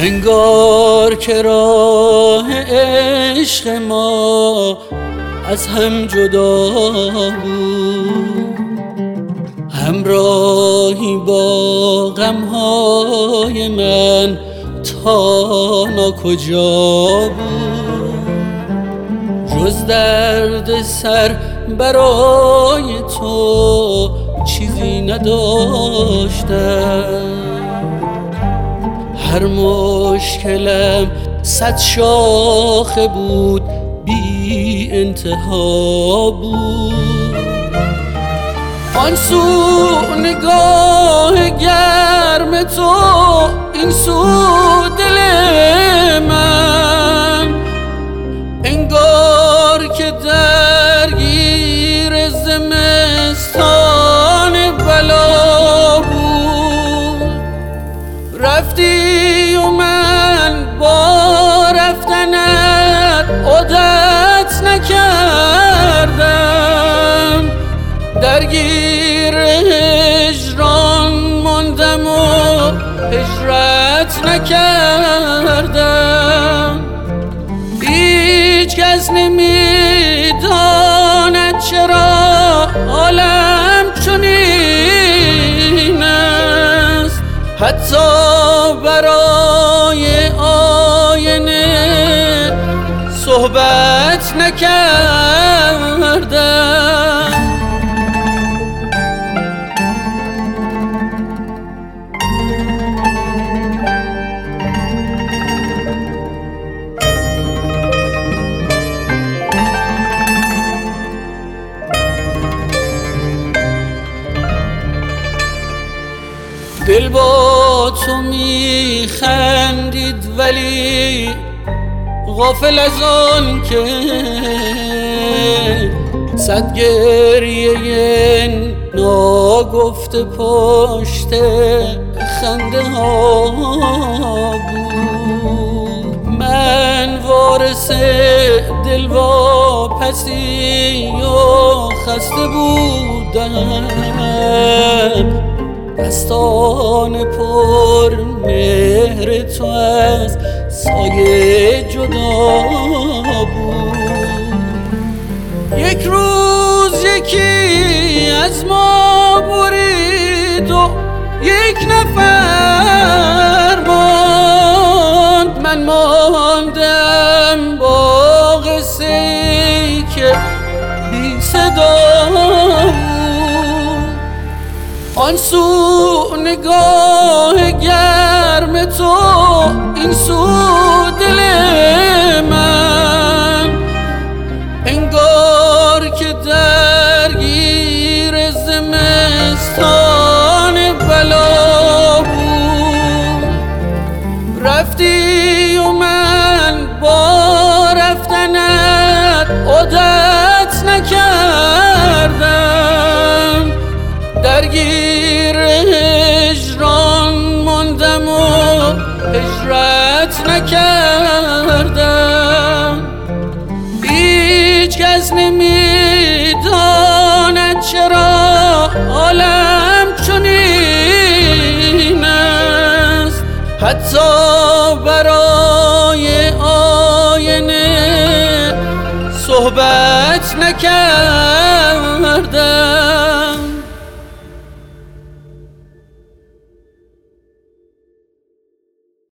انگار که راه عشق ما از هم جدا بود، همراهی با غمهای من تا ناکجا بود. جز درد سر برای تو چیزی نداشتم، هر مشکلم 100 شاخه بود، بی انتها بود. آن سو نگاه گرم تو، این سو دل من، انگار که درگیر زمستان بلا بود. رفتی و من با رفتنت عادت نکردم، درگیر هجران ماندم و هجرت نکردم. هیچ کس نمیداند چرا عالم چنین است، حتی برای آینه صحبت نکردم. دل با تو میخندید ولی غافل از آن که 100 گریه ناگفته پشت خنده ها بود. من وارث دلواپسی و خسته بودم، دستان پر مهر تو از سایه جدا بود. یک روز یکی از ما برید و یک نفر ماند، من ماندم با قصه ای که بی صدا بود. آن سو نگاه گرم تو، این سو دل من، انگار که درگیر زمستان بلا بود. رفتی و من با رفتنت عادت نکردم، درگیر هجران ماندم و هجرت نکردم. هیچ کس نمیداند چرا عالم چنین است، حتی برای آینه صحبت نکردم.